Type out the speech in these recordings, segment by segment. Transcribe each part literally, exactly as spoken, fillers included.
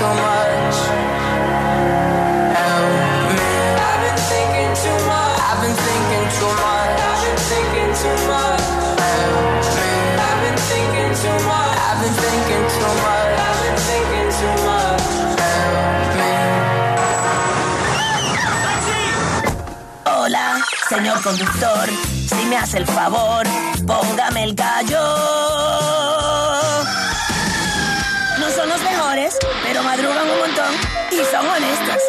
too much. Help me. I've been thinking too much. I've been thinking too much. I've been thinking too much. Help me. I've been thinking too much. I've been thinking too much. I've been thinking too much. Help me. Hola, señor conductor, si me hace el favor, póngame el gallo. No son los mejores, pero madrugan un montón y son honestos.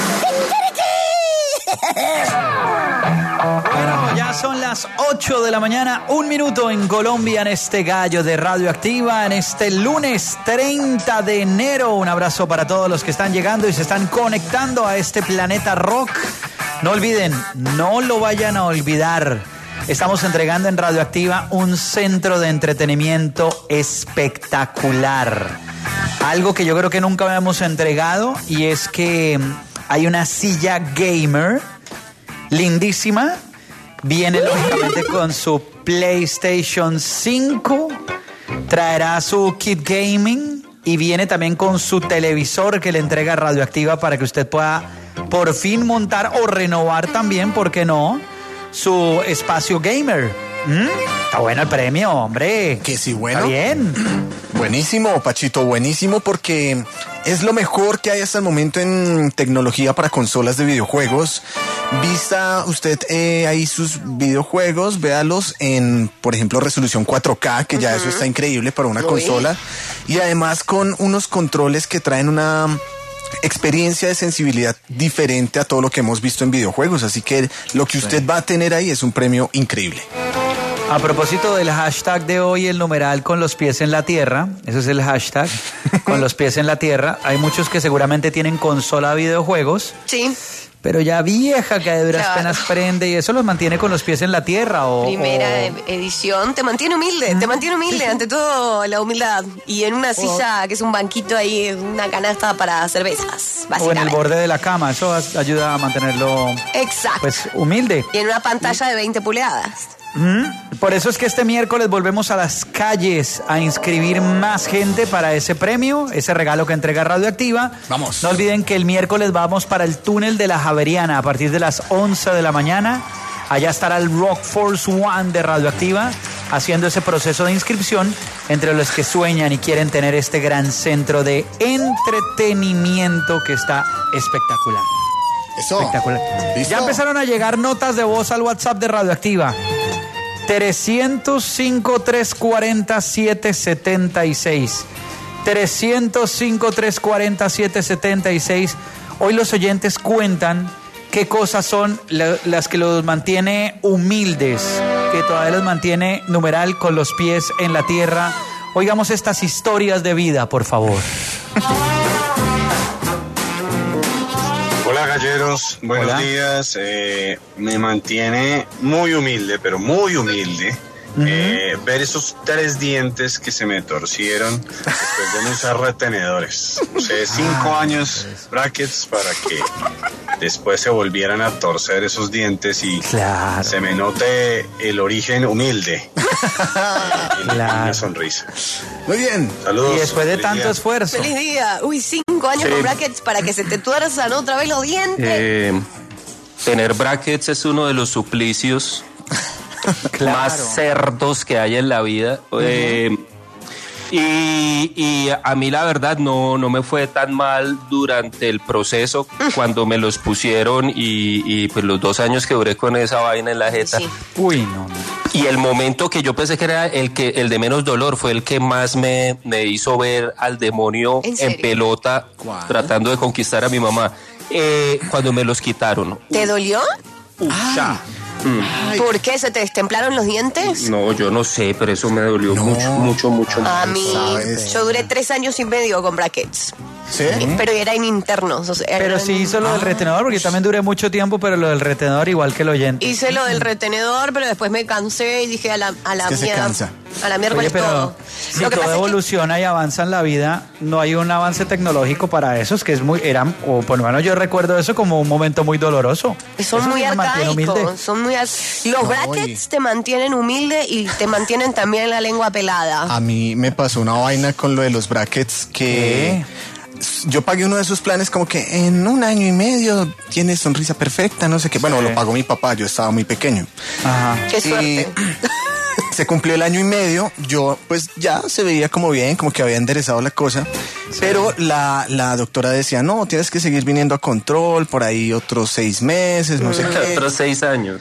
Bueno, ya son las ocho de la mañana, un minuto en Colombia, en este gallo de Radioactiva, en este lunes treinta de enero. Un abrazo para todos los que están llegando y se están conectando a este planeta rock. No olviden, no lo vayan a olvidar. Estamos entregando en Radioactiva un centro de entretenimiento espectacular. Algo que yo creo que nunca habíamos entregado, y es que hay una silla gamer lindísima. Viene lógicamente con su PlayStation cinco, traerá su kit gaming y viene también con su televisor que le entrega Radioactiva para que usted pueda por fin montar o renovar también, ¿por qué no?, su espacio gamer. ¿Mm? Está bueno el premio, hombre. Que sí, bueno. Está bien. Buenísimo, Pachito, buenísimo, porque es lo mejor que hay hasta el momento en tecnología para consolas de videojuegos. Vista usted eh, ahí sus videojuegos, véalos en, por ejemplo, resolución cuatro K, que ya uh-huh. eso está increíble para una Uy. consola. Y además con unos controles que traen una experiencia de sensibilidad diferente a todo lo que hemos visto en videojuegos. Así que lo que usted sí. va a tener ahí es un premio increíble. A propósito del hashtag de hoy, el numeral con los pies en la tierra, ese es el hashtag, con los pies en la tierra. Hay muchos que seguramente tienen consola de videojuegos. Sí. Pero ya vieja, que de duras claro. penas prende, y eso los mantiene con los pies en la tierra. O, Primera o... edición, te mantiene humilde, te mantiene humilde, ante todo la humildad. Y en una silla oh. que es un banquito ahí, una canasta para cervezas, básicamente. O en el borde de la cama, eso ayuda a mantenerlo Exacto. pues humilde. Y en una pantalla de veinte pulgadas. Mm, por eso es que este miércoles volvemos a las calles a inscribir más gente para ese premio, ese regalo que entrega Radioactiva. Vamos. No olviden que el miércoles vamos para el túnel de la Javeriana a partir de las once de la mañana. Allá estará el Rock Force One de Radioactiva haciendo ese proceso de inscripción entre los que sueñan y quieren tener este gran centro de entretenimiento que está espectacular. Eso. Espectacular. ¿Listo? Ya empezaron a llegar notas de voz al WhatsApp de Radioactiva. trescientos cinco, trescientos cuarenta, setecientos setenta y seis. trescientos cinco, trescientos cuarenta, setecientos setenta y seis. Hoy los oyentes cuentan qué cosas son la, las que los mantiene humildes, que todavía los mantiene, numeral, con los pies en la tierra. Oigamos estas historias de vida, por favor. Hola galleros, buenos Hola. días. Eh, me mantiene muy humilde, pero muy humilde, uh-huh. eh, ver esos tres dientes que se me torcieron después de no usar retenedores. Usé cinco ah, años brackets para que después se volvieran a torcer esos dientes y claro. se me note el origen humilde eh, en claro. una sonrisa. Muy bien. Saludos. Y después de Feliz tanto día. esfuerzo. Feliz día. Uy, cinco años sí. con brackets para que se te tuerzan otra vez los dientes. Eh, tener brackets es uno de los suplicios claro. más cerdos que hay en la vida. Uh-huh. Eh, y, y a mí la verdad no, no me fue tan mal durante el proceso cuando me los pusieron y, y pues los dos años que duré con esa vaina en la jeta. Sí. Uy, no, no. Y el momento que yo pensé que era el que el de menos dolor fue el que más me, me hizo ver al demonio ¿En en pelota ¿Cuál? tratando de conquistar a mi mamá. Eh, cuando me los quitaron. ¿Te dolió? Ucha. Mm. ¿Por qué? ¿Se te destemplaron los dientes? No, yo no sé, pero eso me dolió no. mucho, mucho, mucho. A mí, ¿sabes? Yo duré tres años y medio con brackets. ¿Sí? Pero eran internos. O sea, eran... Pero sí hizo lo del retenedor, porque también duré mucho tiempo, pero lo del retenedor igual que el oyente. Hice lo del retenedor, pero después me cansé y dije a la, a la es que mierda. se cansa. A la mierda Oye, pero todo. si Lo que todo pasa evoluciona es que... y avanza en la vida, no hay un avance tecnológico para eso, es que es muy, eran, o por lo menos yo recuerdo eso como un momento muy doloroso. Son eso muy me mantiene humilde. arcaicos, son muy ar... Los no, brackets y... te mantienen humilde y te mantienen también la lengua pelada. A mí me pasó una vaina con lo de los brackets que... ¿Qué? yo pagué uno de esos planes como que en un año y medio tienes sonrisa perfecta, no sé qué. Bueno, Sí. lo pagó mi papá, yo estaba muy pequeño. Ajá. Qué suerte. Se cumplió el año y medio, yo pues ya se veía como bien, como que había enderezado la cosa, pero la, la doctora decía, no, tienes que seguir viniendo a control por ahí otros seis meses, no sé qué. Otros seis años.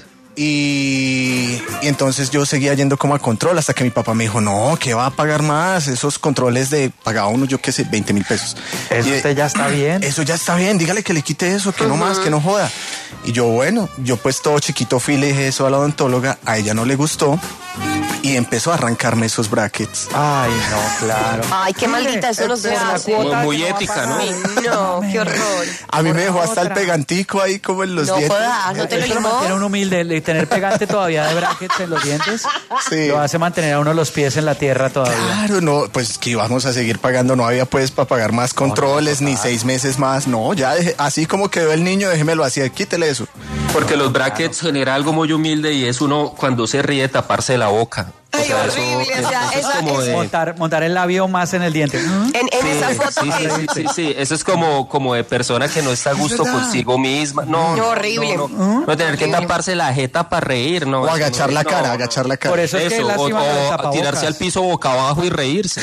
Y, y entonces yo seguía yendo como a control hasta que mi papá me dijo, no, que va a pagar más, esos controles de, pagaba uno, yo qué sé, veinte mil pesos. Eso Y, usted ya está bien. Eso ya está bien, dígale que le quite eso, que no más, que no joda. Y yo, bueno, yo pues todo chiquito fui, le dije eso a la odontóloga, a ella no le gustó y empezó a arrancarme esos brackets. Ay, no, claro. Ay, qué maldita, eso no se Por la hace. cuota Muy que no va a ética, pagar. ¿no? Ay, no, qué horror. A mí Por me dejó hasta el otra. pegantico ahí como en los No dientes. jodas, no te lo Eso lo limó. mantiene un humilde, el tener pegante todavía de brackets en los dientes, Sí. lo hace mantener a uno los pies en la tierra todavía. Claro, no, pues que íbamos a seguir pagando, no había pues para pagar más controles, ni seis meses más, no, ya dejé- así como quedó el niño, déjemelo así, quítele eso. Porque los brackets genera algo muy humilde y es uno cuando se ríe taparse la boca. O Ay, sea, eso- horrible, o sea, eso es eso- como de... Montar, montar el labio más en el diente. ¿Mm? En, en Sí, esa foto sí, que... sí, sí, sí, eso es como, como de persona que no está a gusto verdad. consigo misma. No, No, horrible. No, no, no tener que Horrible. taparse la jeta para reír, ¿no? O eso agachar no, la no, cara, no. agachar la cara. Por eso es que Eso, o, lástima lo del o tapabocas. tirarse al piso boca abajo y reírse.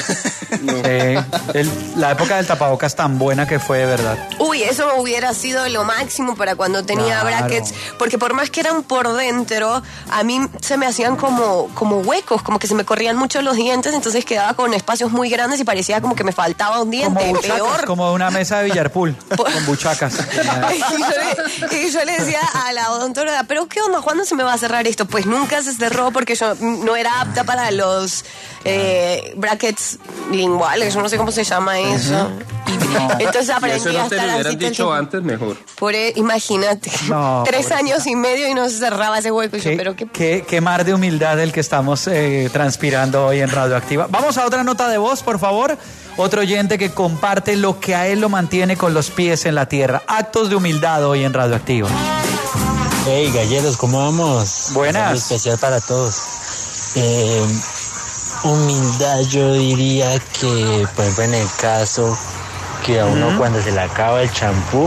Sí, el- la época del tapabocas tan buena que fue, de verdad. Uy, eso hubiera sido lo máximo para cuando tenía Claro. brackets, porque por más que eran por dentro, a mí se me hacían como, como huecos, como que se me corrían mucho los dientes, entonces quedaba con espacios muy grandes y parecía como que me faltaba un Como diente, buchacas, peor. como una mesa de billarpool, con buchacas. y, yo le, y yo le decía a la odontóloga, pero ¿qué onda? ¿Cuándo se me va a cerrar esto? Pues nunca se cerró porque yo no era apta para los eh, brackets linguales, yo no sé cómo se llama eso. Entonces Y aprendí eso a no te estar lo así. hubieran todo el dicho tiempo. antes, mejor. Por, e- imagínate, No, tres pobrecita. años y medio y no se cerraba ese hueco. Y yo, Qué, pero qué... qué- qué mar de humildad el que estamos eh, transpirando hoy en Radioactiva. Vamos a otra nota de voz, por favor. Otro oyente que comparte lo que a él lo mantiene con los pies en la tierra. Actos de humildad hoy en Radioactiva. Hey, galleros, ¿cómo vamos? Buenas. Un saludo especial para todos. Eh, humildad, yo diría que, por ejemplo, en el caso que a uno cuando se le acaba el champú,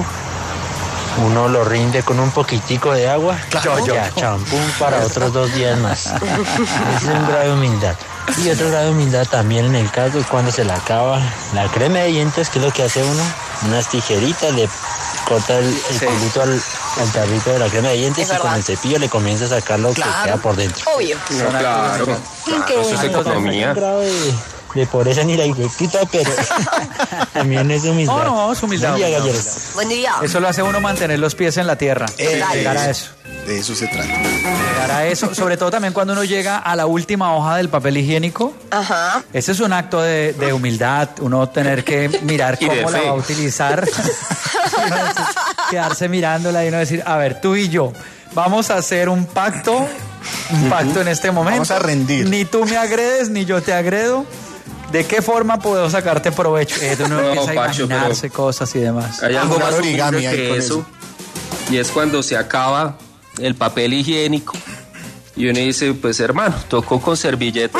uno lo rinde con un poquitico de agua. Claro. Ya, champú para otros dos días más. Ese es un grado de humildad. Y otro grado de humildad también en el caso es cuando se le acaba la crema de dientes, que es lo que hace uno, unas tijeritas, le corta el, el Sí. culito al, al tarrito de la crema de dientes Es y con verdad. el cepillo le comienza a sacar lo que queda por dentro. Obvio. No, claro. Claro, eso es economía. Un grado de, de pobreza ni la hijueputa, pero también es humildad. No, no, es humildad, Buen día, humildad, galleros. Buen día. Eso lo hace uno mantener los pies en la tierra. Eh, Llegar a eh, eso. De eso se trata. Llegar a eso. Sobre todo también cuando uno llega a la última hoja del papel higiénico. Ajá. Ese es un acto de, de humildad, uno tener que mirar Y de cómo la fe. va a utilizar, Uno decir, quedarse mirándola y uno decir, a ver, tú y yo, vamos a hacer un pacto, un pacto en este momento. Vamos a rendir. Ni tú me agredes, ni yo te agredo. ¿De qué forma puedo sacarte provecho? Eh, uno No, empieza a Pacho, imaginarse cosas y demás. Hay A algo jugar más origami humilde ahí que con eso, eso. y es cuando se acaba el papel higiénico y uno dice, pues hermano, tocó con servilleta.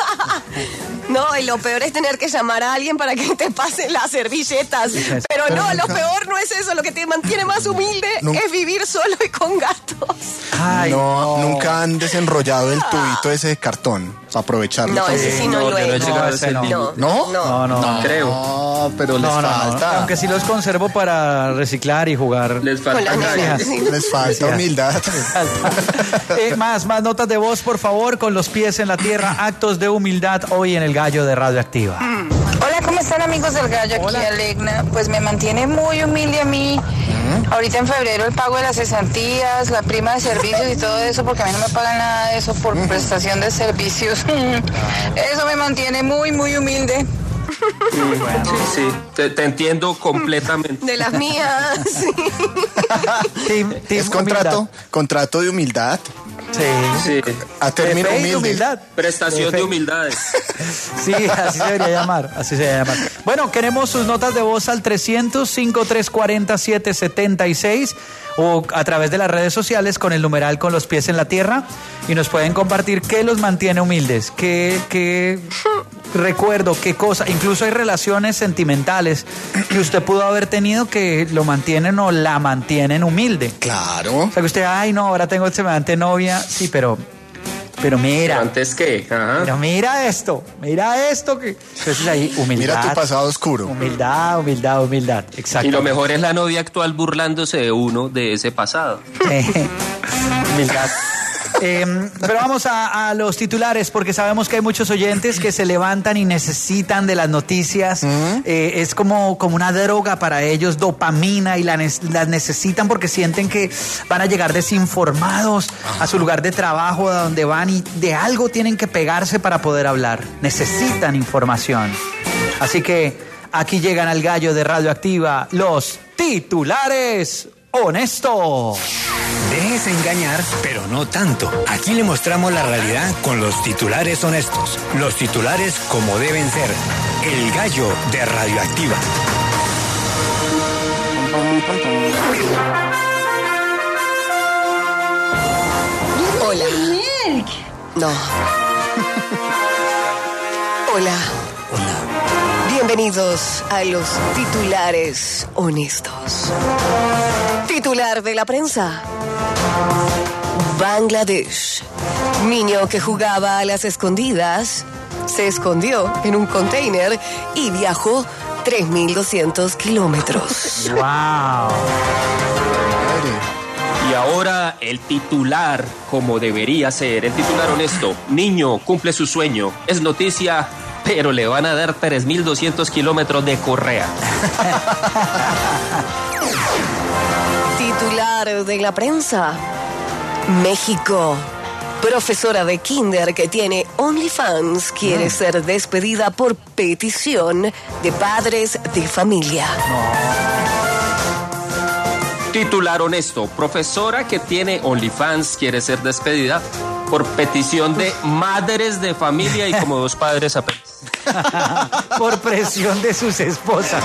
No, y lo peor es tener que llamar a alguien para que te pase las servilletas. Pero no, lo peor no es eso. Lo que te mantiene más humilde Nunca- es vivir solo y con gatos. Ay, no, nunca han desenrollado el tubito ese de cartón para aprovecharlo. No, también. ese sí no, No, lo yo no he he llegado a ese ese no. nivel. No, ¿No? No, no, Creo. No, pero les No, no, no. falta. Aunque sí los conservo para reciclar y jugar. Les Con falta las calle. nenas. Sí. Les falta humildad. Eh, más, más notas de voz, por favor, con los pies en la tierra. Actos de humildad hoy en el Gallo de Radioactiva. Hola, ¿cómo están amigos del Gallo? Aquí Hola. Alegna. Pues me mantiene muy humilde a mí. Ahorita en febrero el pago de las cesantías, la prima de servicios y todo eso, porque a mí no me pagan nada de eso por prestación de servicios. Eso me mantiene muy, muy humilde. Sí, sí, te, te entiendo completamente. De las mías. Sí. Team- team Es contrato, humildad. contrato de humildad. Sí. Sí. A término De fe y humilde. humildad. Prestación fe. de humildades. Sí, así se debería llamar, así se debería llamar. Bueno, queremos sus notas de voz al trescientos, cincuenta y tres cuarenta, siete setenta y seis o a través de las redes sociales con el numeral con los pies en la tierra y nos pueden compartir qué los mantiene humildes, qué, qué, recuerdo, qué cosa. Incluso hay relaciones sentimentales que usted pudo haber tenido que lo mantienen o la mantienen humilde. Claro. O sea, que usted, ay, no, ahora tengo semejante novia. Sí, pero... Pero mira. ¿Antes qué? Ajá. Pero mira esto, mira esto que. Entonces ahí, humildad. Mira tu pasado oscuro. Humildad, humildad, humildad. Exacto. Y lo mejor es la novia actual burlándose de uno de ese pasado. Humildad. Eh, pero vamos a, a los titulares, porque sabemos que hay muchos oyentes que se levantan y necesitan de las noticias. Uh-huh. Eh, es como, como una droga para ellos, dopamina, y la, las necesitan porque sienten que van a llegar desinformados uh-huh. a su lugar de trabajo, a donde van, y de algo tienen que pegarse para poder hablar. Necesitan información. Así que aquí llegan al gallo de Radioactiva los titulares honestos. Déjese engañar, pero no tanto. Aquí le mostramos la realidad con los titulares honestos. Los titulares como deben ser. El gallo de Radioactiva. Hola. No. Hola. Hola. Bienvenidos a los titulares honestos. Titular de la prensa. Bangladesh. Niño que jugaba a las escondidas se escondió en un container y viajó tres mil doscientos kilómetros. ¡Wow! Y ahora el titular como debería ser. El titular honesto. Niño cumple su sueño. Es noticia, pero le van a dar tres mil doscientos kilómetros de correa. Titular de la prensa. México. Profesora de kinder que tiene OnlyFans quiere no. ser despedida por petición de padres de familia. No. Titular honesto. Profesora que tiene OnlyFans quiere ser despedida por petición de madres de familia y como dos padres apenas. Por presión de sus esposas.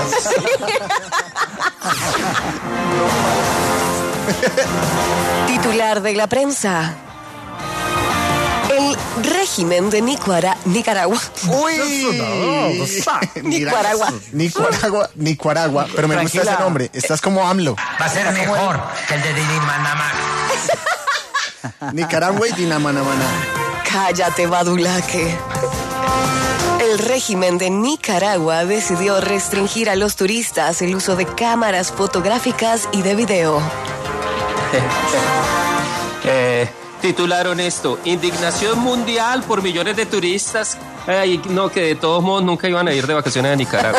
Titular de la prensa. El régimen de Nicara- Nicaragua. Uy, Nicaragua. Nicaragua, Nicaragua. Pero me Tranquila. gusta ese nombre. Estás como AMLO. Va a ser mejor que el de Dinamanama. Nicaragua y Dinamanamana. Cállate, Badulaque. El régimen de Nicaragua decidió restringir a los turistas el uso de cámaras fotográficas y de video. eh, titular honesto. Indignación mundial por millones de turistas. Ay, no, que de todos modos nunca iban a ir de vacaciones a Nicaragua.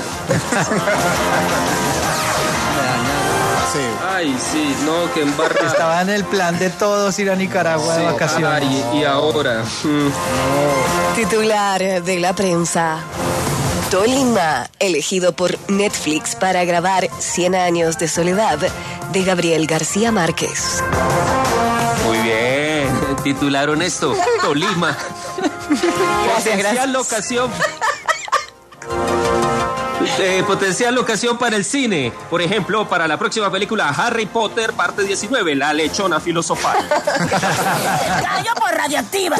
Sí. Ay, sí, no, que embarrada. Estaba en el plan de todos ir a Nicaragua Sí, de vacaciones. Ay, y ahora. Mm. Titular de la prensa. Tolima, elegido por Netflix para grabar cien años de soledad de Gabriel García Márquez. Muy bien. Titular honesto. Tolima. Gracias, Potencial gracias. locación. Eh, potencial locación para el cine. Por ejemplo, para la próxima película Harry Potter, parte diecinueve, La lechona filosofal. Gallo por Radioactiva.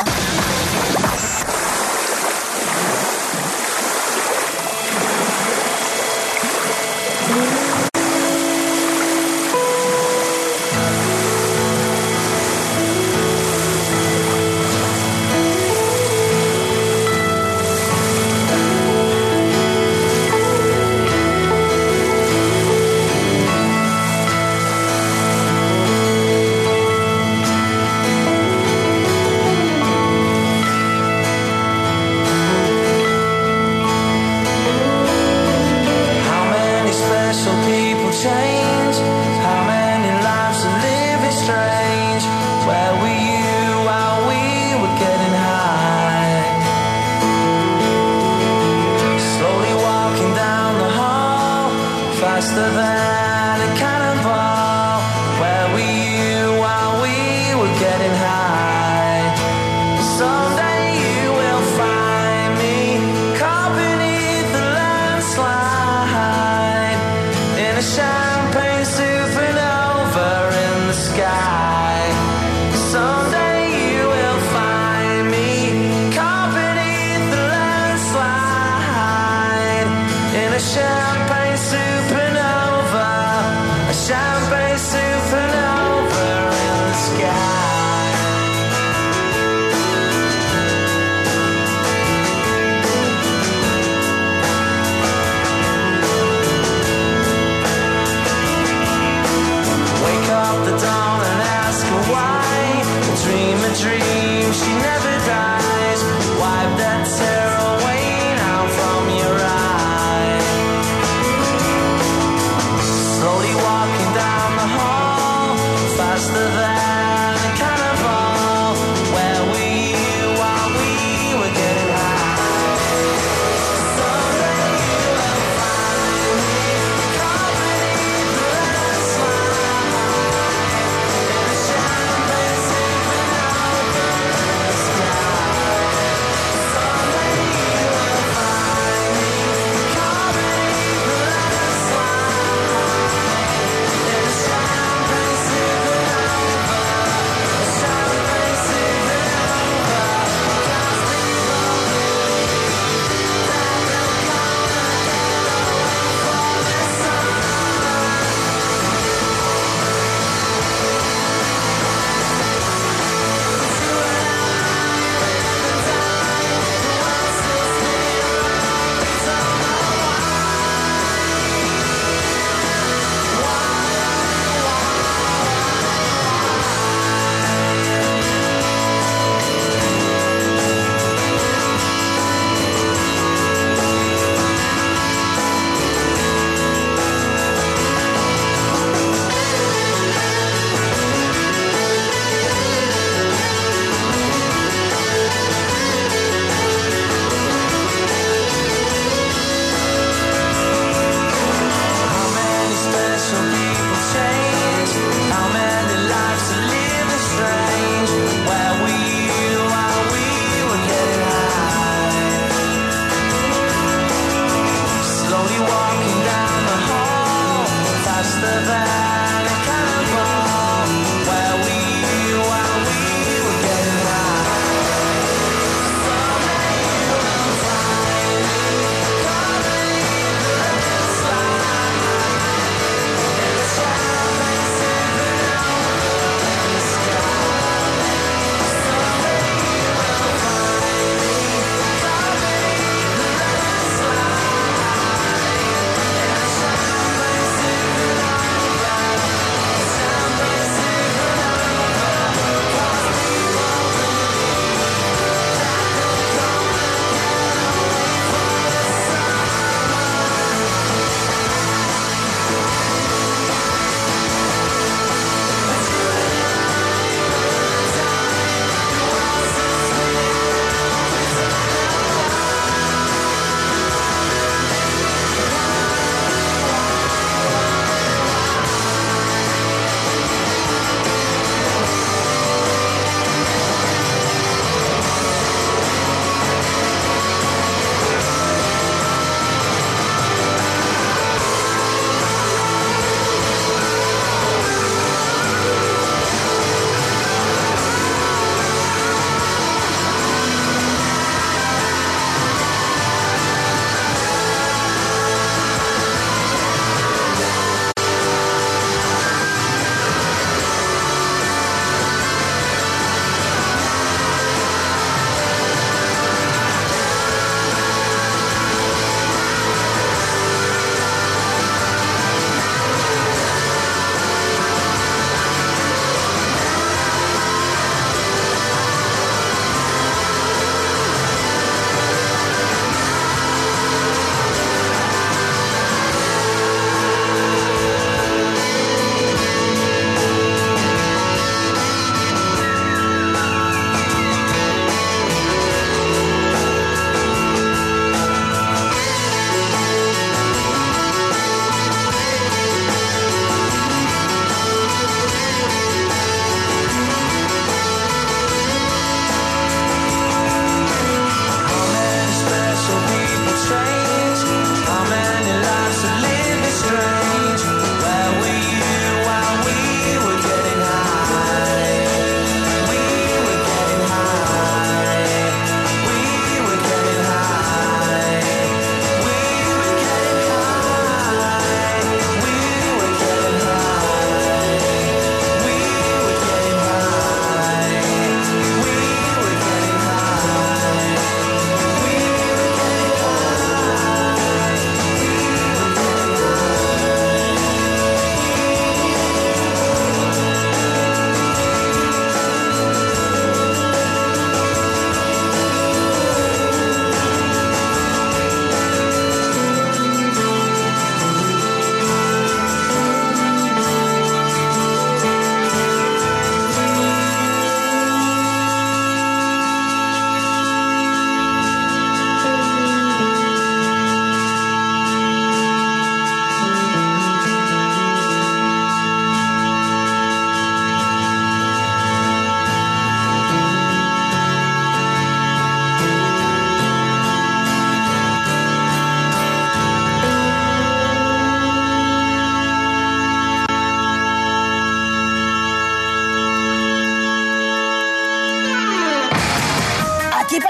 Someday you will find me caught beneath the landslide.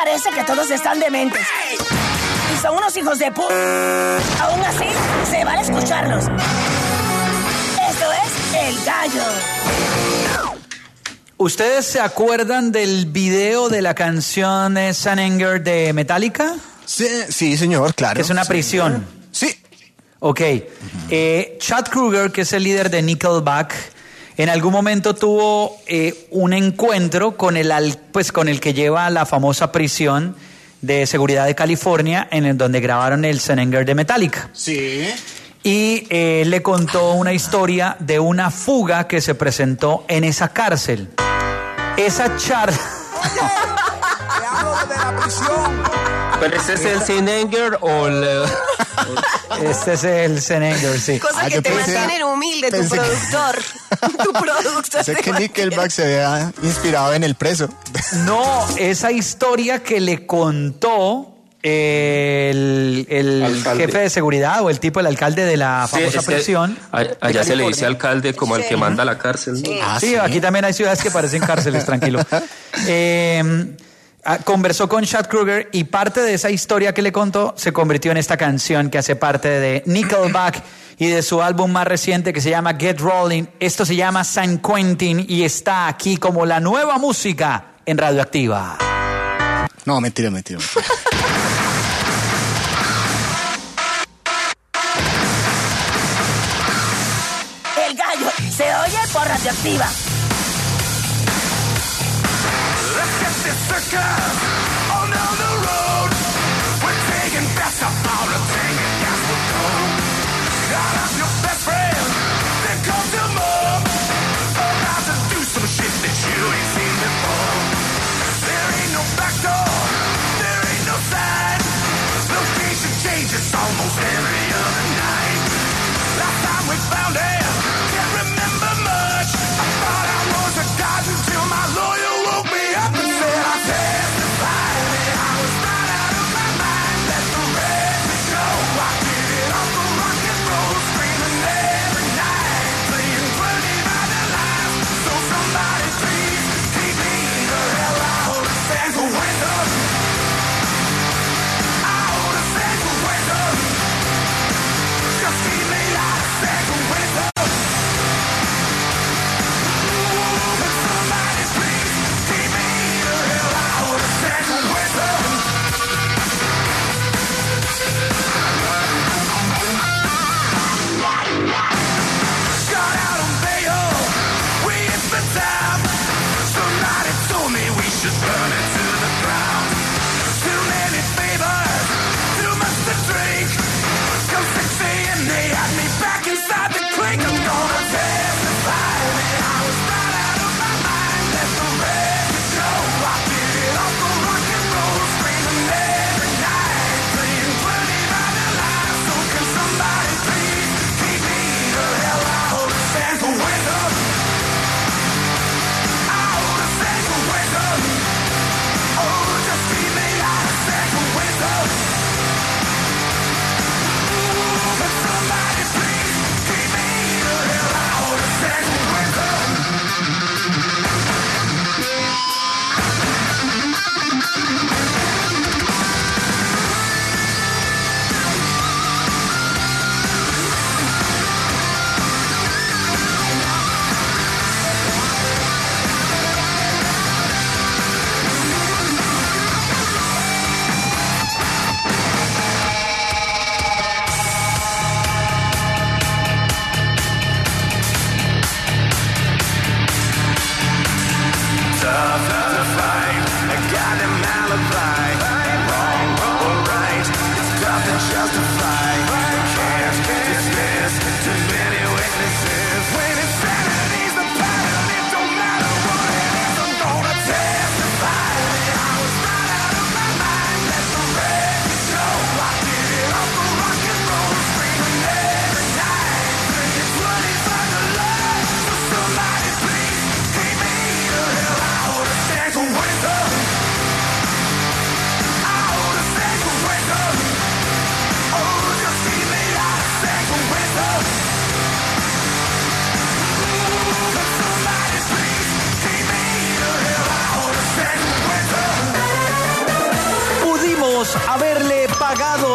parece que todos están dementes. Y son unos hijos de pu... Aún así, se van a escucharlos. Esto es El Gallo. ¿Ustedes se acuerdan del video de la canción eh, Sun Anger de Metallica? Sí, sí, señor, claro. Que es una prisión. Sí. Ok. Uh-huh. Eh, Chad Kroeger, que es el líder de Nickelback, en algún momento tuvo eh, un encuentro con el, al, pues, con el que lleva la famosa prisión de seguridad de California, en el donde grabaron el Sun Anger de Metallica. Sí. Y eh, le contó una historia de una fuga que se presentó en esa cárcel. Esa charla... ¿Pero este es el Sun Anger o el...? Este es el Sun Anger, sí. Cosas Ah, que yo te pensé- mantienen humilde, tu pensé que- productor. Tu productor. Sé te que mantiene- Nickelback se había inspirado en el preso. No, esa historia que le contó el, el Alcalde. jefe de seguridad o el tipo, el alcalde de la Sí, famosa es que prisión. a- de allá se le California. dice alcalde como el que manda a la cárcel, ¿no? Ah, Sí, aquí también hay ciudades que parecen cárceles, tranquilo. Eh, ah, conversó con Chad Kroeger y parte de esa historia que le contó se convirtió en esta canción que hace parte de Nickelback y de su álbum más reciente que se llama Get Rolling. Esto se llama San Quentin y está aquí como la nueva música en Radioactiva. No, mentira, mentira. mentira. El Gallo se oye por Radioactiva. Almost every other night. Last time we found him, can't remember much. I thought I was a god until my lawyer woke me up and said I testified.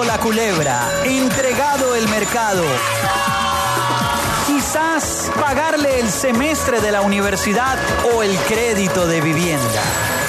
la culebra, entregado el mercado. Quizás pagarle el semestre de la universidad o el crédito de vivienda.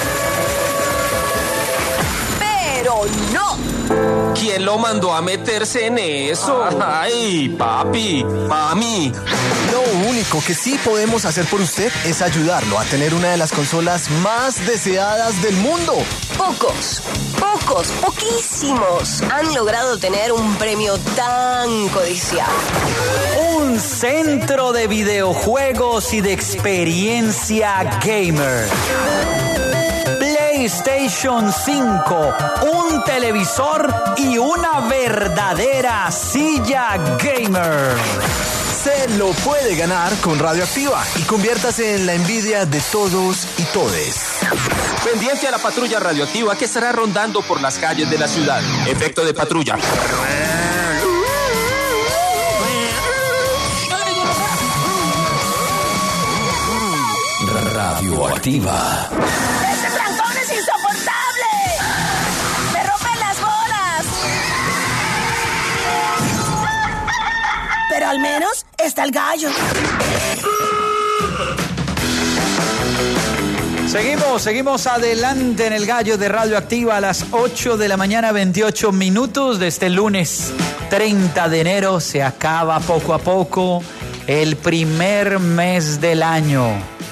Pero no. ¿Quién lo mandó a meterse en eso? Ay, papi, mami. Lo único que sí podemos hacer por usted es ayudarlo a tener una de las consolas más deseadas del mundo. Pocos, pocos, poquísimos han logrado tener un premio tan codiciado. Un centro de videojuegos y de experiencia gamer. PlayStation cinco, un televisor y una verdadera silla gamer. Se lo puede ganar con Radioactiva y conviértase en la envidia de todos y todes. Pendiente a la patrulla radioactiva que estará rondando por las calles de la ciudad. Efecto de patrulla. Radioactiva. ¡Este trancón es insoportable! ¡Me rompen las bolas! Pero al menos está el gallo. Seguimos, seguimos adelante en el gallo de Radioactiva a las ocho de la mañana, veintiocho minutos de este lunes treinta de enero. Se acaba poco a poco el primer mes del año.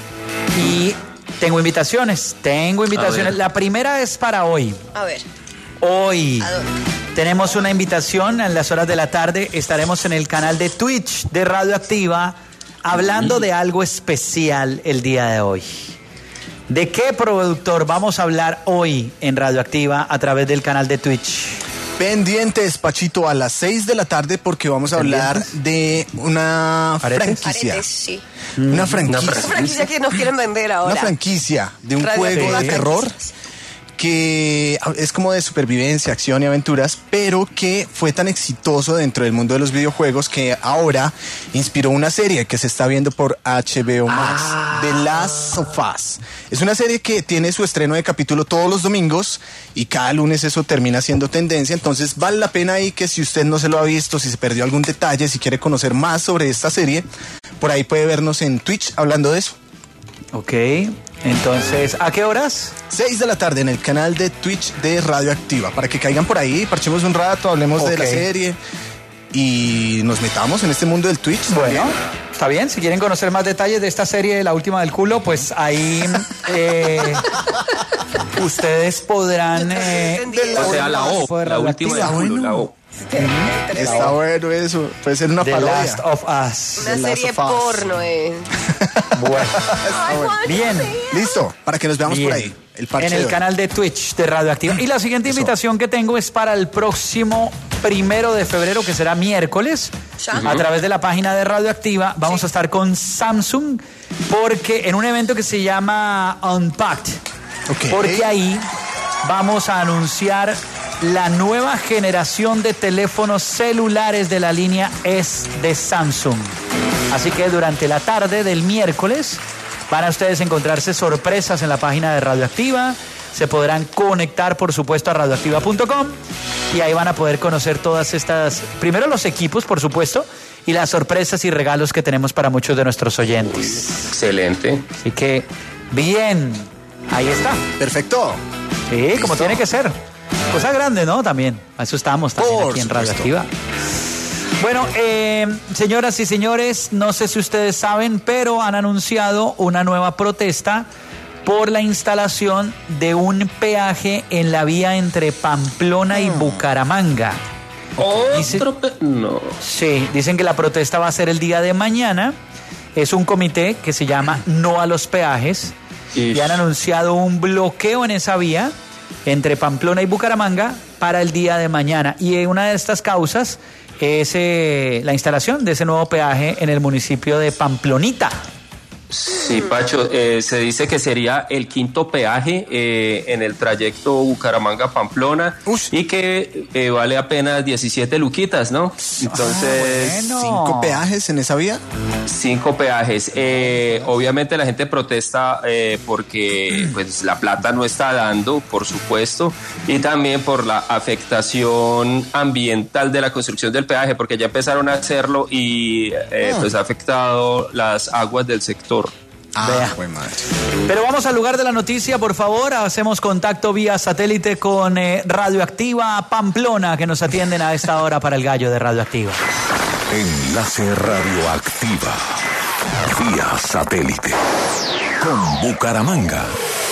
Y tengo invitaciones, tengo invitaciones. La primera es para hoy. A ver. Hoy ¿A dónde? tenemos una invitación en las horas de la tarde. Estaremos en el canal de Twitch de Radioactiva hablando de algo especial el día de hoy. ¿De qué, productor, vamos a hablar hoy en Radioactiva a través del canal de Twitch? Pendientes, Pachito, a las seis de la tarde porque vamos a hablar de una ¿Aretes? franquicia. Aretes, sí. Una franquicia. Una franquicia que nos quieren vender ahora. Una franquicia de un Radio juego de Activa. terror que es como de supervivencia, acción y aventuras, pero que fue tan exitoso dentro del mundo de los videojuegos que ahora inspiró una serie que se está viendo por H B O Max, Ah. The Last of Us. Es una serie que tiene su estreno de capítulo todos los domingos y cada lunes eso termina siendo tendencia, entonces vale la pena ahí que si usted no se lo ha visto, si se perdió algún detalle, si quiere conocer más sobre esta serie, por ahí puede vernos en Twitch hablando de eso. Ok, entonces, ¿a qué horas? seis de la tarde en el canal de Twitch de Radioactiva, para que caigan por ahí, parchemos un rato, hablemos de la Ok. serie y nos metamos en este mundo del Twitch. Bueno, también. está bien. Si quieren conocer más detalles de esta serie, La Última del Culo, pues ahí eh, ustedes podrán... Eh, O sea, la O, Poder la última del Radioactiva. culo, la O. Está bueno eso, puede ser una The parodia. Last of Us. Una The Last serie of Us. porno, eh. Bueno, Ay, Juan, bien. Listo, para que nos veamos Bien. por ahí. El parche En de el hoy. canal de Twitch de Radioactiva. Y la siguiente invitación que tengo es para el próximo primero de febrero, que será miércoles, ¿Ya? a través de la página de Radioactiva. Vamos a estar con Samsung, porque en un evento que se llama Unpacked. Ok. Porque ahí vamos a anunciar la nueva generación de teléfonos celulares de la línea S de Samsung. Así que durante la tarde del miércoles van a ustedes encontrarse sorpresas en la página de Radioactiva. Se podrán conectar, por supuesto, a radioactiva punto com y ahí van a poder conocer todas estas, primero los equipos, por supuesto, y las sorpresas y regalos que tenemos para muchos de nuestros oyentes. Excelente. Así que, bien, ahí está. Perfecto. Sí, como tiene que ser. Cosa grande, ¿no? También. A eso estamos también Por aquí en supuesto. Radioactiva. Bueno, eh, señoras y señores, no sé si ustedes saben, pero han anunciado una nueva protesta por la instalación de un peaje en la vía entre Pamplona y Bucaramanga. Dice- Otro pe- No. Sí, dicen que la protesta va a ser el día de mañana. Es un comité que se llama No a los Peajes. Ish. Y han anunciado un bloqueo en esa vía entre Pamplona y Bucaramanga para el día de mañana. Y una de estas causas es eh, la instalación de ese nuevo peaje en el municipio de Pamplonita. Sí, Pacho, eh, se dice que sería el quinto peaje eh, en el trayecto Bucaramanga-Pamplona y que eh, vale apenas diecisiete luquitas, ¿no? Entonces... Ah, bueno. ¿Cinco peajes en esa vía? Cinco peajes. Eh, obviamente la gente protesta eh, porque pues la plata no está dando, por supuesto, y también por la afectación ambiental de la construcción del peaje, porque ya empezaron a hacerlo y eh, pues ha afectado las aguas del sector. Ah, pero vamos al lugar de la noticia, por favor. Hacemos contacto vía satélite con eh, Radioactiva Pamplona, que nos atienden a esta hora para el gallo de Radioactiva. Enlace Radioactiva vía satélite con Bucaramanga.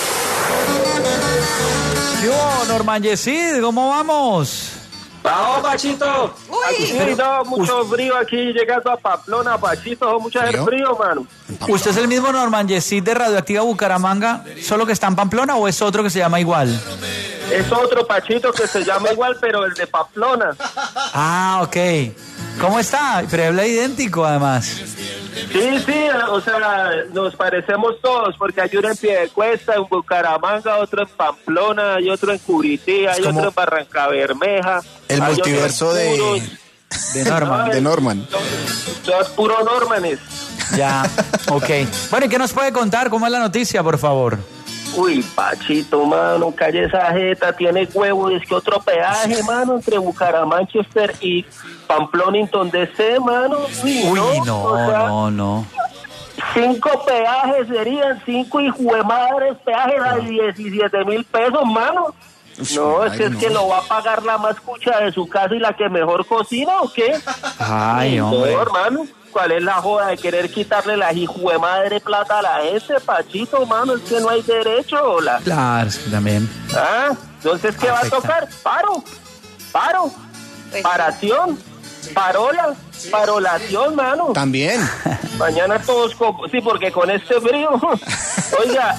¿Qué hubo, Norman Yesid? ¿Cómo vamos? ¡Vamos, Pachito! Aquí sí, no, mucho frío aquí llegando a Pamplona, Pachito, mucho frío, frío, mano. ¿Usted es el mismo Norman Yesid de Radioactiva Bucaramanga, solo que está en Pamplona, o es otro que se llama igual? Es otro Pachito que se llama igual, pero el de Pamplona. Ah, ok. ¿Cómo está? Pero habla idéntico, además. Sí, sí, o sea, nos parecemos todos, porque hay uno en Piedecuesta, en Bucaramanga, otro en Pamplona, hay otro en Curití, hay otro en Barrancabermeja. El multiverso de, de Norman. De Norman. Todos puros Normanes. Ya, ok. Bueno, ¿y qué nos puede contar? ¿Cómo es la noticia, por favor? Uy, Pachito, mano, calle esa jeta, tiene huevo, es que otro peaje, mano, entre Bucaramanga y Pamplonington D C, mano. Uy, Uy, no, no, o sea, no, no. Cinco peajes serían, cinco hijuemadres peajes a diecisiete mil pesos, mano. No, es que es que lo va a pagar la más cucha de su casa y la que mejor cocina, ¿o qué? Ay, no, hombre. hermano. ¿Cuál es la joda de querer quitarle la hijuemadre plata a la gente, Pachito, mano? Es que no hay derecho, ¿la? Claro, es que también. Ah, entonces, ¿qué Afecta. va a tocar? Paro, paro, paración, parola, parolación, mano. También. Mañana todos, con... sí, porque con este frío, oiga,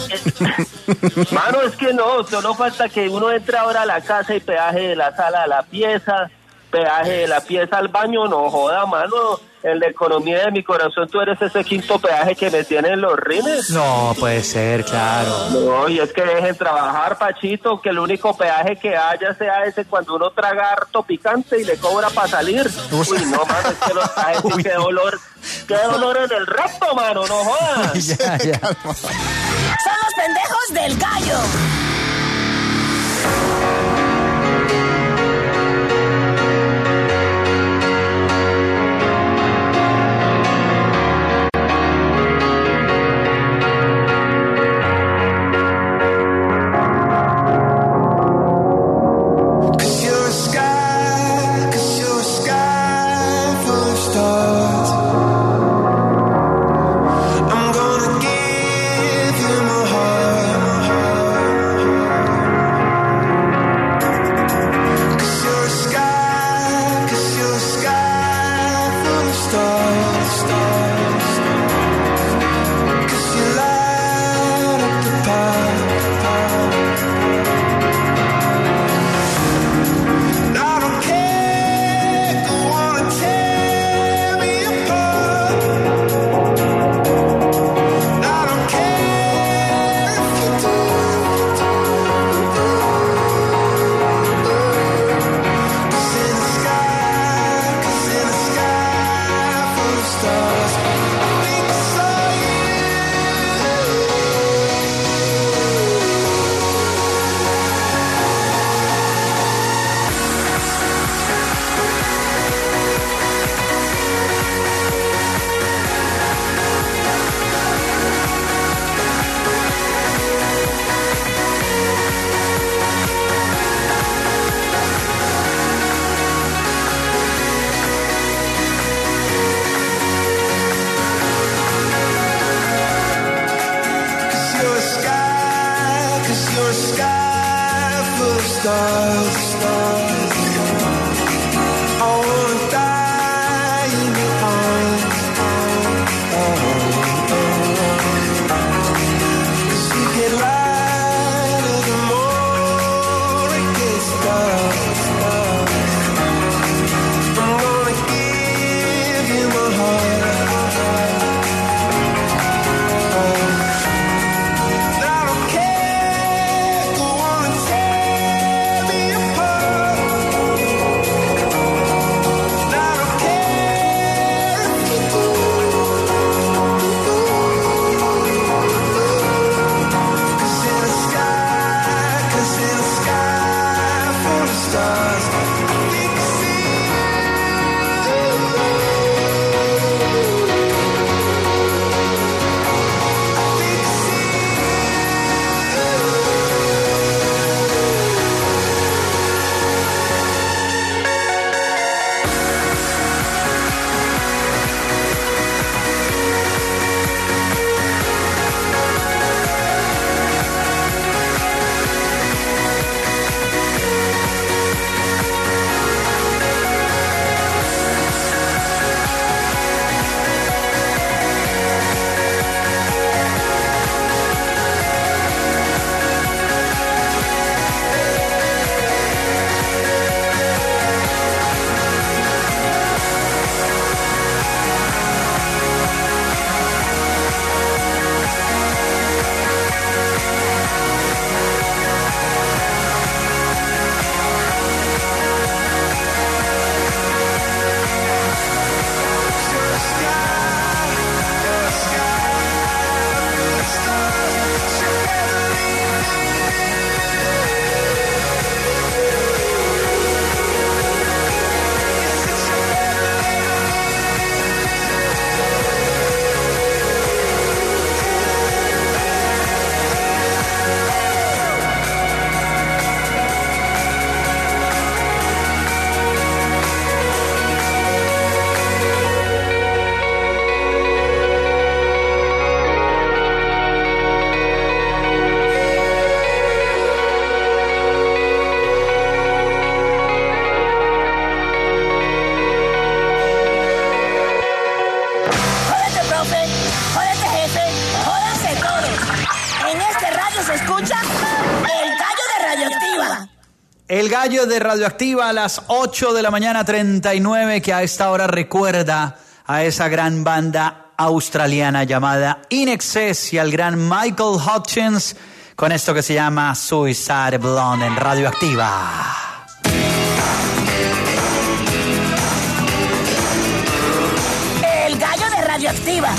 eh, mano, es que no, solo falta que uno entre ahora a la casa y peaje de la sala a la pieza, peaje de la pieza al baño, no joda, mano. En la economía de mi corazón, tú eres ese quinto peaje que me tiene en los rines. No, puede ser, claro. No, y es que dejen trabajar, Pachito, que el único peaje que haya sea ese cuando uno traga harto picante y le cobra para salir. Uy, no, mano, es que los peajes, sí, qué dolor, qué dolor en el recto, mano, no jodas. Ya, ya. Son los pendejos del gallo. profe, jódete jefe, jódanse todos. En este radio se escucha El Gallo de Radioactiva. El Gallo de Radioactiva a las ocho de la mañana treinta y nueve, que a esta hora recuerda a esa gran banda australiana llamada In Excess y al gran Michael Hutchence con esto que se llama Suicide Blonde en Radioactiva. El Gallo de Radioactiva.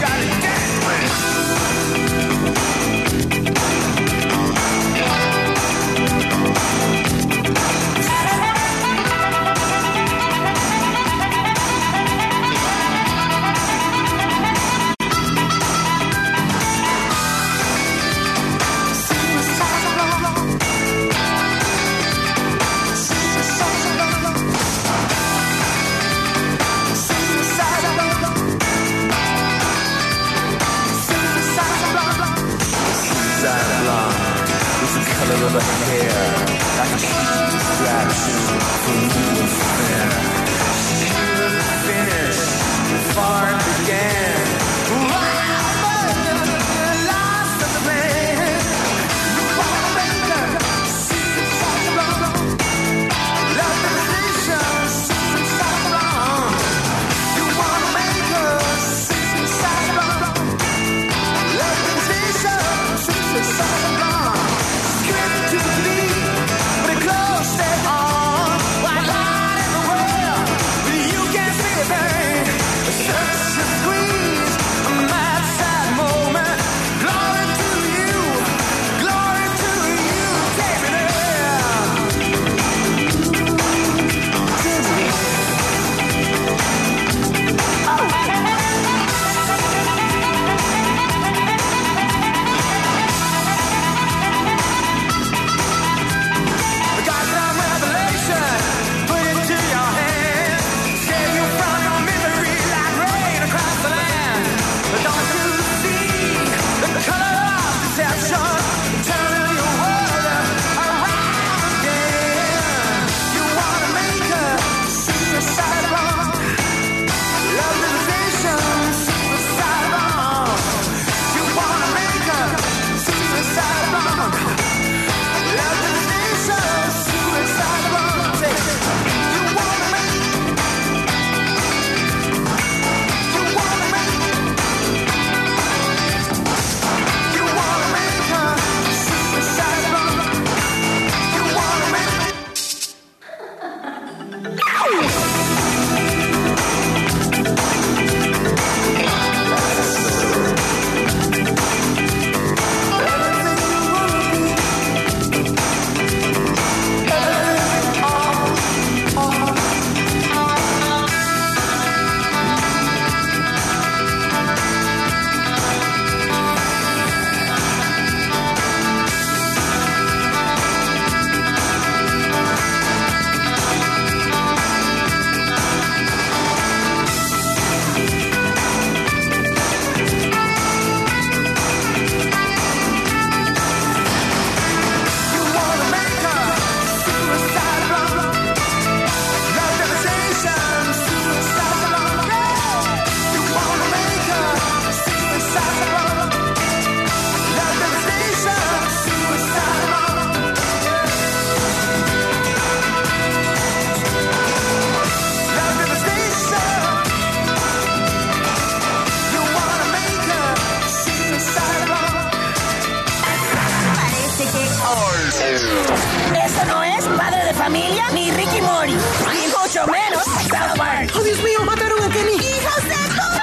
Eso no es Padre de Familia ni Ricky Mori, ni mucho menos South Park. ¡Oh, Dios mío! ¡Mataron a Kenny! ¡Hijos de puta!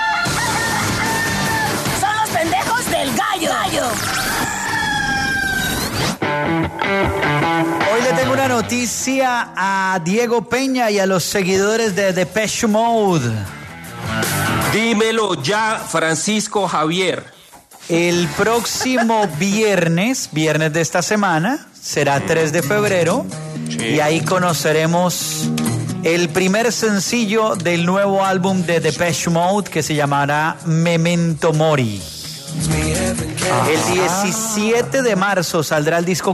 Son los pendejos del gallo. gallo. Hoy le tengo una noticia a Diego Peña y a los seguidores de Depeche Mode. Dímelo ya, Francisco Javier. El próximo viernes, viernes de esta semana, será tres de febrero, sí. Y ahí conoceremos el primer sencillo del nuevo álbum de Depeche Mode, que se llamará Memento Mori. Ajá. El diecisiete de marzo saldrá el disco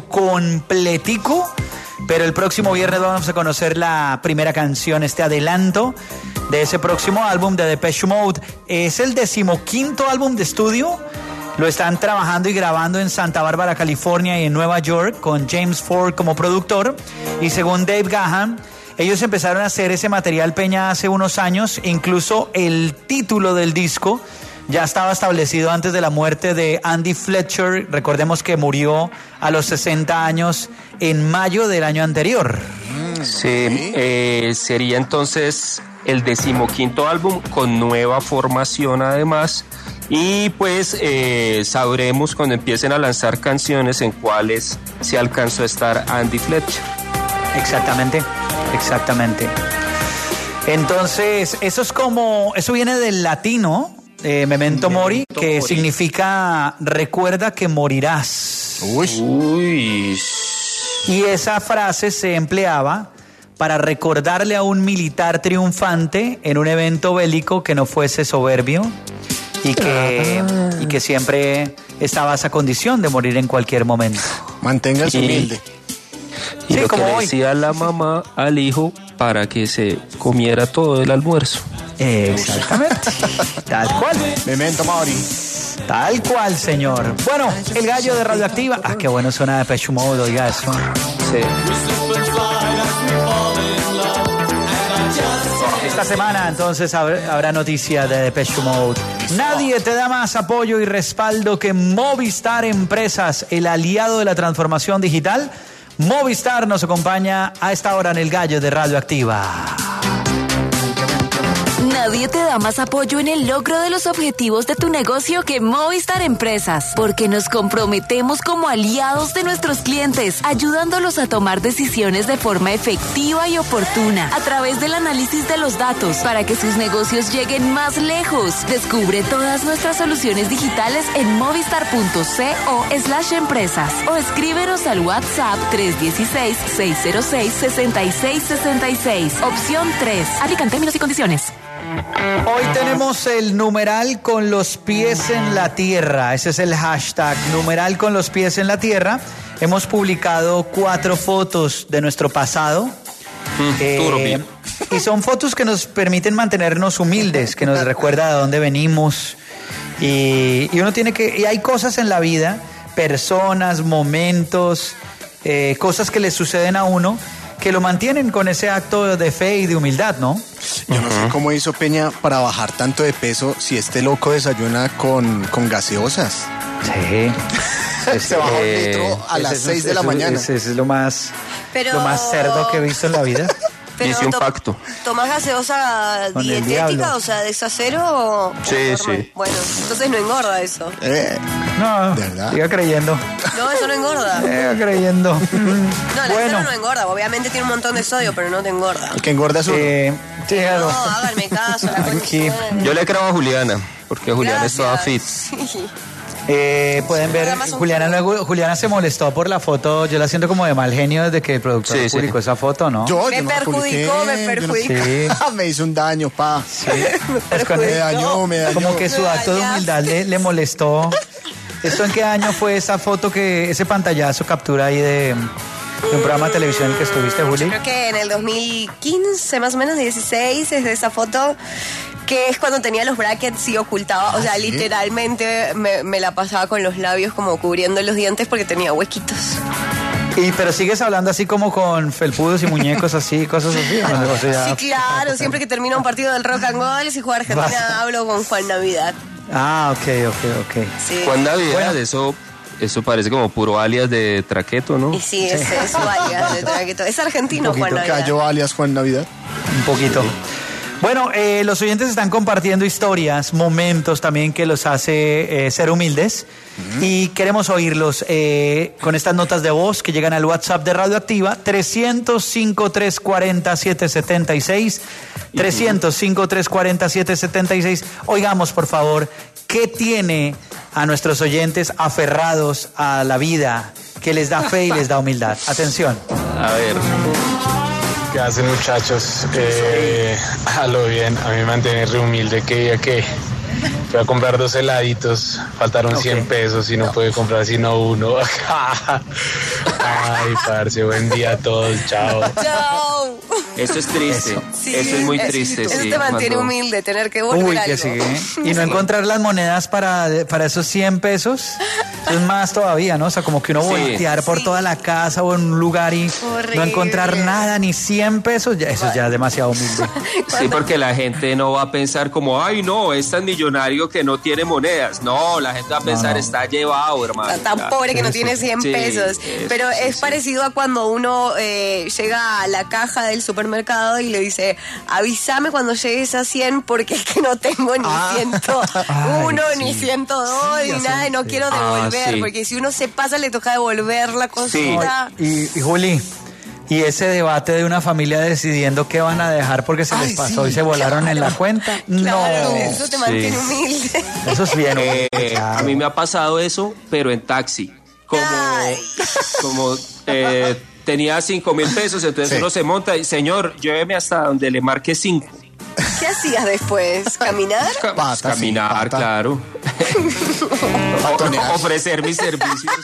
completico, pero el próximo viernes vamos a conocer la primera canción, este adelanto de ese próximo álbum de Depeche Mode. Es el decimoquinto álbum de estudio. Lo están trabajando y grabando en Santa Bárbara, California y en Nueva York con James Ford como productor. Y según Dave Gahan, ellos empezaron a hacer ese material, Peña, hace unos años. Incluso el título del disco ya estaba establecido antes de la muerte de Andy Fletcher. Recordemos que murió a los sesenta años en mayo del año anterior. Sí, eh, sería entonces el decimoquinto álbum con nueva formación además. Y pues eh, sabremos cuando empiecen a lanzar canciones en cuáles se alcanzó a estar Andy Fletcher. Exactamente, exactamente. Entonces, eso es como, eso viene del latino, eh, Memento Mori, que mori. significa recuerda que morirás. Uy. Uy. Y esa frase se empleaba para recordarle a un militar triunfante en un evento bélico que no fuese soberbio y que, ah. y que siempre estaba a esa condición de morir en cualquier momento. Manténgase humilde. Y sí, lo como que le hoy. decía la mamá al hijo para que se comiera todo el almuerzo. Exactamente. Tal cual. Memento Mori. Tal cual, señor. Bueno, el gallo de Radioactiva. Ah, qué bueno suena Depeche Mode, oiga eso. Sí. Esta semana entonces habrá noticia de Depeche Mode. Nadie te da más apoyo y respaldo que Movistar Empresas, el aliado de la transformación digital. Movistar nos acompaña a esta hora en el gallo de Radioactiva. Nadie te da más apoyo en el logro de los objetivos de tu negocio que Movistar Empresas, porque nos comprometemos como aliados de nuestros clientes, ayudándolos a tomar decisiones de forma efectiva y oportuna, a través del análisis de los datos, para que sus negocios lleguen más lejos. Descubre todas nuestras soluciones digitales en movistar.co slash empresas o escríbenos al WhatsApp tres uno seis, seis cero seis, seis seis seis seis, opción tres. Aplican términos y condiciones. Hoy tenemos el numeral con los pies en la tierra. Ese es el hashtag, numeral con los pies en la tierra. Hemos publicado cuatro fotos de nuestro pasado. Mm, eh, y son fotos que nos permiten mantenernos humildes, que nos recuerda de dónde venimos. Y, y uno tiene que... Y hay cosas en la vida, personas, momentos, eh, cosas que le suceden a uno que lo mantienen con ese acto de fe y de humildad, ¿no? Yo no sé cómo hizo Peña para bajar tanto de peso si este loco desayuna con, con gaseosas. Sí. Se bajó un litro a las seis de la mañana. Ese es lo más, Pero... lo más cerdo que he visto en la vida. Hice un pacto. ¿Tomás gaseosa Con el dietética, diablo. o sea, de acero o...? Sí, o sí. Bueno, entonces no engorda eso. Eh, No, ¿de verdad? siga creyendo. No, eso no engorda. Siga creyendo. No, el Bueno. acero no engorda. Obviamente tiene un montón de sodio, pero no te engorda. El que engorda es uno. Eh, sí, No, claro. háganme caso. La Aquí. condición. Yo le creo a Juliana, porque Juliana es toda fit. Sí. Eh, pueden ver, Nada más un Juliana, luego- Juliana se molestó por la foto. Yo la siento como de mal genio desde que el productor Sí, sí. publicó esa foto, ¿no? Yo, Me yo no la perjudicó, publiqué, me yo no- perjudicó. Sí. me hizo un daño, pa. Pues con- Me dañó, me dañó. Como que su Me acto de dañaste. humildad le, le molestó. ¿Esto en qué año fue esa foto que, ese pantallazo captura ahí de, de un programa de televisión en el que estuviste, Juli? Creo que en el dos mil quince, más o menos, dieciséis, es de esa foto, que es cuando tenía los brackets y ocultaba, o sea, ¿sí? literalmente me, me la pasaba con los labios como cubriendo los dientes porque tenía huequitos. Y pero sigues hablando así como con felpudos y muñecos así, cosas así. ¿no? O sea, Sí, claro, siempre que termina un partido del Rock and Roll, si juega Argentina, Vas. hablo con Juan Navidad. Ah, ok, ok, ok. Sí. Juan Navidad, Bueno. eso, eso parece como puro alias de Traqueto, ¿no? Y sí, es, es su alias de Traqueto. Es argentino, Juan Navidad. Cayó alias Juan Navidad. Un poquito. Bueno, eh, los oyentes están compartiendo historias, momentos también que los hace eh, ser humildes. Y queremos oírlos eh, con estas notas de voz que llegan al WhatsApp de Radioactiva, trescientos cinco, trescientos cuarenta, setecientos setenta y seis, trescientos cinco, trescientos cuarenta, setecientos setenta y seis. Oigamos, por favor, ¿qué tiene a nuestros oyentes aferrados a la vida, que les da fe y les da humildad? Atención. A ver. ¿Qué hacen, muchachos? Eh, a lo bien, a mí me mantiene re humilde que diga que fui a comprar dos heladitos, faltaron Ok. cien pesos y no pude comprar sino uno. Ay, parce, buen día a todos, chao. Chao. Eso es triste. Eso, Sí, eso es muy eh, triste. Eso sí, te mantiene cuando- humilde, tener que volver Uy, algo. que sí. ¿eh? Y no encontrar las monedas para, para esos cien pesos, eso es más todavía, ¿no? O sea, como que uno Sí. voltear por toda la casa o en un lugar y Horrible. no encontrar nada, ni cien pesos, ya, eso ya es demasiado humilde. Sí, porque la gente no va a pensar como, ay, no, es tan millonario que no tiene monedas. No, la gente va a pensar, no. está llevado, hermano. Está tan Ya. pobre que no Sí, tiene sí. cien Sí, pesos. eso, Pero sí, es sí. parecido a cuando uno eh, llega a la caja del supermercado y le dice, avísame cuando llegues a cien porque es que no tengo ni Ah. ciento uno, Ay, ni sí. ciento dos, Sí, ni así, nada, y no sí. quiero Ah, devolver, sí. porque si uno se pasa le toca devolver la cosita. Y, y Juli, y ese debate de una familia decidiendo qué van a dejar porque se les Ay, pasó sí, y se volaron en la cuenta, Claro, no. eso te mantiene Sí. humilde. Eso es bien. Eh, claro. a mí me ha pasado eso, pero en taxi. Como, Ay. como eh, tenía cinco mil pesos, entonces Sí. uno se monta y, señor, lléveme hasta donde le marque cinco. ¿Qué hacías después? ¿Caminar? Pata, sí, Caminar, pata. claro. Patonear. O- ofrecer mis servicios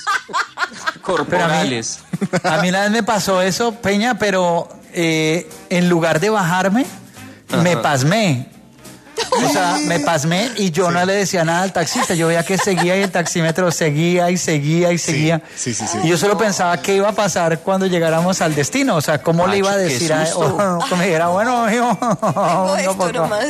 corporales. A mí una vez me pasó eso, Peña, pero eh, en lugar de bajarme, me Ajá. pasmé. O sea, me pasmé y yo no le decía nada al taxista. Yo veía que seguía y el taxímetro seguía y seguía y seguía. sí, sí, sí. Y yo solo pensaba qué iba a pasar cuando llegáramos al destino. O sea, cómo le iba a Macho, qué decir a él. susto. Que me dijera, bueno, hijo, Tengo no, esto por favor. nomás.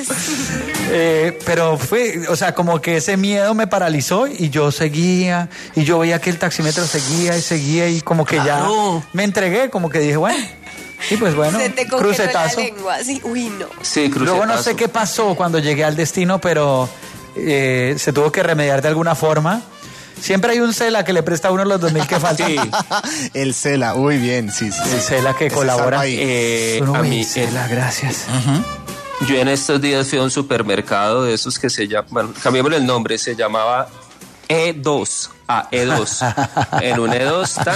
Eh, pero fue, o sea, como que ese miedo me paralizó y yo seguía y yo veía que el taxímetro seguía y seguía y como que Claro. ya me entregué, como que dije, bueno, y pues bueno, Se te congeló la crucetazo. lengua. Sí, uy, no. Sí, Luego no crucetazo. sé qué pasó cuando llegué al destino, pero eh, se tuvo que remediar de alguna forma. Siempre hay un Cela que le presta a uno los dos mil que faltan. Sí. El Cela, muy bien, sí, sí. El Cela que Ese colabora. salva ahí. Eh, Uno, a uy, mí, Cela, eh, gracias. yo en estos días fui a un supermercado de esos que se llama, bueno, cambiémosle el nombre, se llamaba E dos. Ah, E dos. En un E dos está.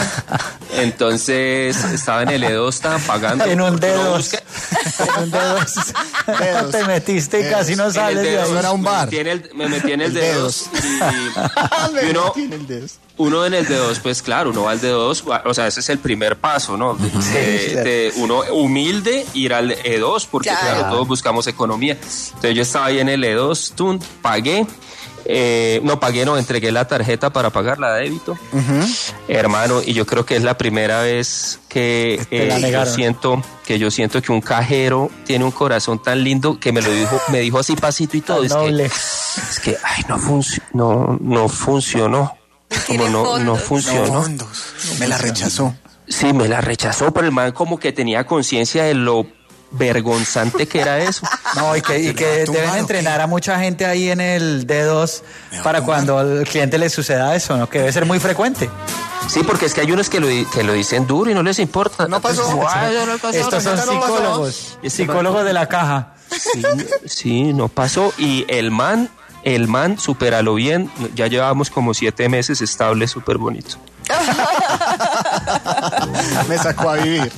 Entonces estaba en el E dos, estaba pagando. En un porque D uno dos. busca- En un dedos. Dedos. Te metiste y Dedos. casi no en el sales D de dos. ahí. Era un bar. Me metí en el, me metí en el El D dos. Y, y uno, Tiene el dedo. uno en el D dos, pues claro, uno va al D dos, o sea, ese es el primer paso, ¿no? De, de- de uno humilde ir al E dos, porque Claro. claro, todos buscamos economía. Entonces yo estaba ahí en el E dos, tun, pagué. Eh, no pagué, no, entregué la tarjeta para pagar la débito. Hermano, y yo creo que es la primera vez que Te la eh, yo negaron. siento que yo siento que un cajero tiene un corazón tan lindo que me lo dijo, me dijo así pasito y todo. Tan Es noble. que, es que, ay, no, func- no, no funcionó. Como Tiene no, no fondos. funcionó. Fondos. Me la rechazó. Sí, me la rechazó, pero el man como que tenía conciencia de lo vergonzante que era eso. No, y que, y que ¿Te lo ha deben tumbado, entrenar a mucha gente ahí en el D dos para cuando al cliente le suceda eso, ¿no? Que debe ser muy frecuente. Sí, porque es que hay unos que lo, di- que lo dicen duro y no les importa. No pasó. Como, "Ay, no, no pasó, Estos son no pasó". psicólogos, Ese psicólogos man- de la caja. Sí, sí, no pasó. Y el man, el man, supéralo bien. Ya llevábamos como siete meses estable, súper bonito. Me sacó a vivir.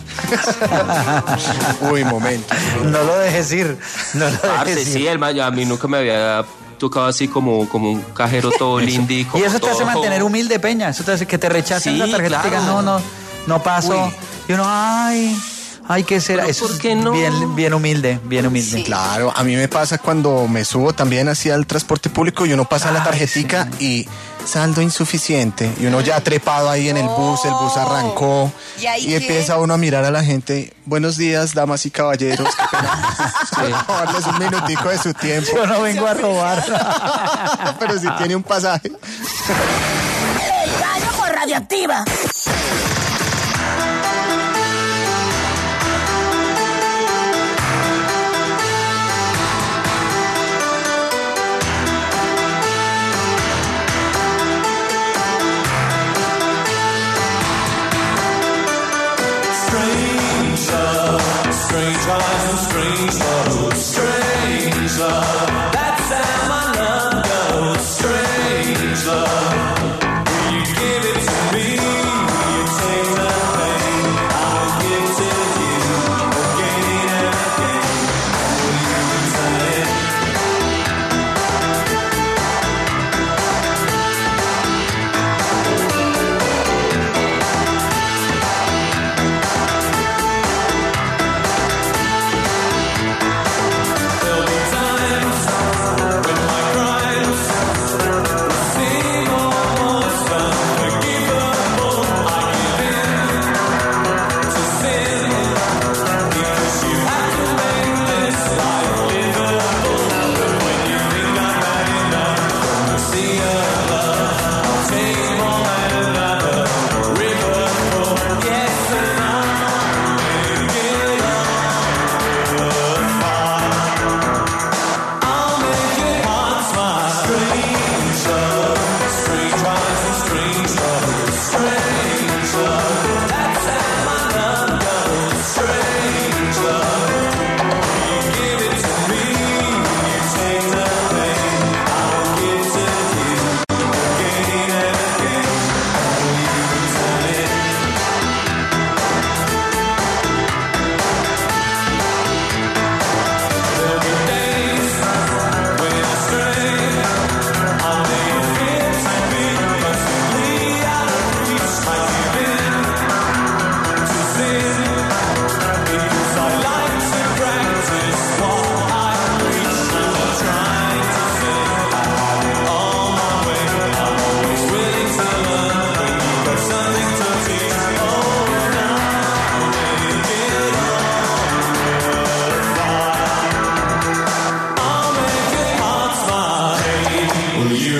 Uy, momento. No lo dejes ir, no lo Parce, dejes sí, ir. el man, a mí nunca me había tocado así como, como un cajero todo lindico. Y eso te hace mantener humilde, Peña. Eso te hace que te rechacen Sí, la tarjeta y te digan, claro. no, no, no paso. Y uno, ay, ay, ¿qué será? Pero Eso ¿por es qué no? bien, bien humilde, bien humilde. Claro, a mí me pasa cuando me subo también hacia el transporte público y uno pasa la Ay, tarjetica y saldo insuficiente y uno ya trepado ahí en el bus, el bus arrancó ¿Y ahí y qué? empieza uno a mirar a la gente. Buenos días, damas y caballeros. Qué pena. Darles un minutico de su tiempo. Yo no vengo a robar. Pero si tiene un pasaje. El gallo por Radioactiva. Strange eyes and strange love, strange love. That's how my love goes, strange love. Will you give it to me? Will you take the pain? I will give to you again and again. Will you return it?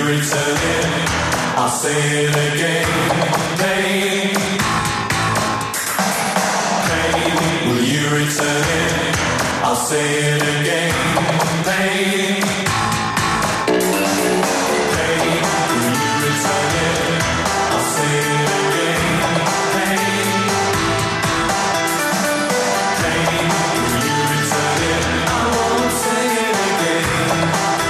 return? I'll say it again. Pain, pain, will you return? I'll say it again. Pain, pain, will you return? I'll say it again. Pain, pain, will you return? I won't say it again.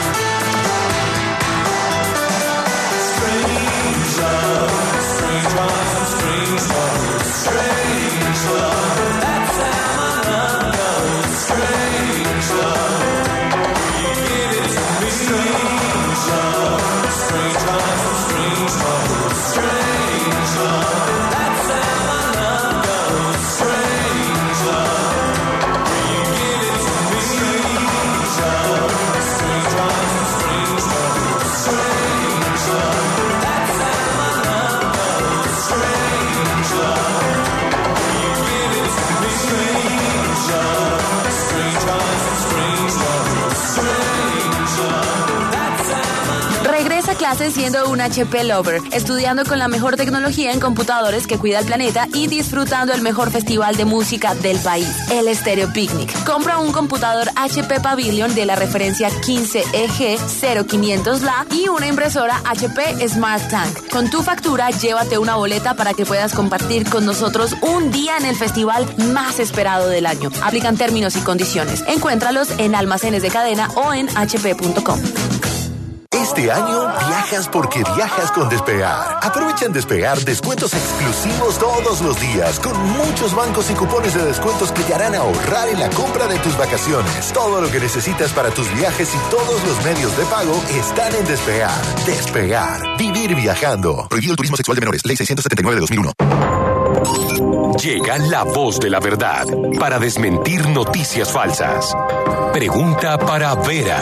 Strange love, strange love, strange love, strange love. That's how my love goes. Strange love, will you give it to me? Strange love, strange love, strange love, strange love. That's how my love goes. Strange love, will you give it to me? Strange love, strange love, strange love, strange love. That's how my love goes. Strange love, will you give it to me? Strange love, strange love, strange love, strange love. That's how my love. Regresa a clases siendo un H P lover, estudiando con la mejor tecnología en computadores que cuida el planeta y disfrutando el mejor festival de música del país, el Stereo Picnic. Compra un computador H P Pavilion de la referencia quince E G cero quinientos L A y una impresora H P Smart Tank. Con tu factura, llévate una boleta para que puedas compartir con nosotros un día en el festival más esperado del año. Aplican términos y condiciones. Encuéntralos en almacenes de cadena o en h p punto com. Este año viajas porque viajas con Despegar. Aprovecha en Despegar descuentos exclusivos todos los días, con muchos bancos y cupones de descuentos que te harán ahorrar en la compra de tus vacaciones. Todo lo que necesitas para tus viajes y todos los medios de pago están en Despegar. Despegar. Vivir viajando. Prohibido el turismo sexual de menores. Ley seiscientos setenta y nueve de dos mil uno. Llega la voz de la verdad para desmentir noticias falsas. Pregunta para Vera.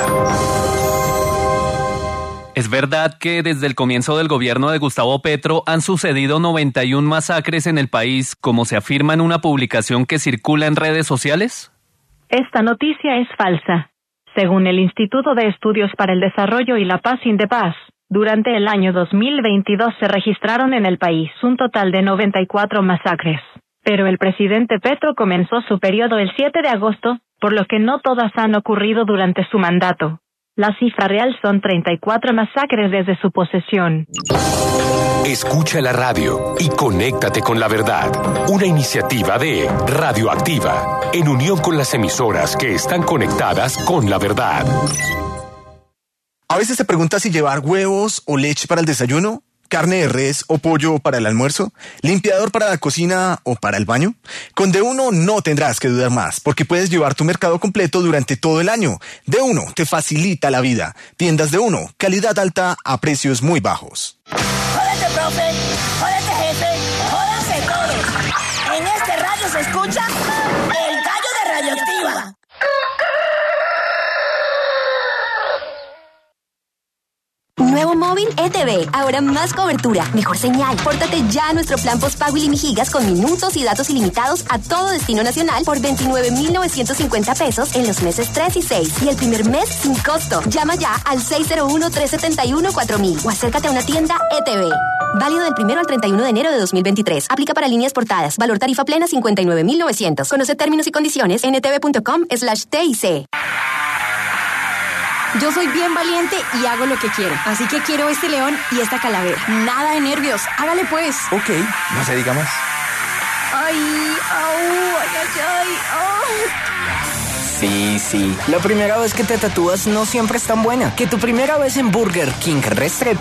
¿Es verdad que desde el comienzo del gobierno de Gustavo Petro han sucedido noventa y una masacres en el país, como se afirma en una publicación que circula en redes sociales? Esta noticia es falsa. Según el Instituto de Estudios para el Desarrollo y la Paz INDEPAZ, durante el año dos mil veintidós se registraron en el país un total de noventa y cuatro masacres. Pero el presidente Petro comenzó su periodo el siete de agosto, por lo que no todas han ocurrido durante su mandato. La cifra real son treinta y cuatro masacres desde su posesión. Escucha la radio y conéctate con la verdad. Una iniciativa de Radioactiva, en unión con las emisoras que están conectadas con la verdad. A veces se pregunta si llevar huevos o leche para el desayuno, carne de res o pollo para el almuerzo, limpiador para la cocina o para el baño. Con De Uno no tendrás que dudar más, porque puedes llevar tu mercado completo durante todo el año. De Uno te facilita la vida. Tiendas De Uno, calidad alta a precios muy bajos. Jódete, profe, jódete, jefe, jódanse todos. En este radio se escucha el gallo de Radioactiva. Nuevo móvil E T V, ahora más cobertura, mejor señal. Pórtate ya a nuestro plan postpago Ilimigigas con minutos y datos ilimitados a todo destino nacional por veintinueve mil novecientos cincuenta pesos en los meses tres y seis. Y el primer mes sin costo. Llama ya al seis cero uno, tres siete uno, cuatro mil o acércate a una tienda E T V. Válido del primero al treinta y uno de enero de dos mil veintitrés. Aplica para líneas portadas. Valor tarifa plena cincuenta y nueve mil novecientos. Conoce términos y condiciones en etv.com slash TIC. Yo soy bien valiente y hago lo que quiero. Así que quiero este león y esta calavera. Nada de nervios. Hágale pues. Ok, no se diga más. Ay, au, ay, ay, ay. Oh. Sí, sí. La primera vez que te tatúas no siempre es tan buena. Que tu primera vez en Burger King Restrepo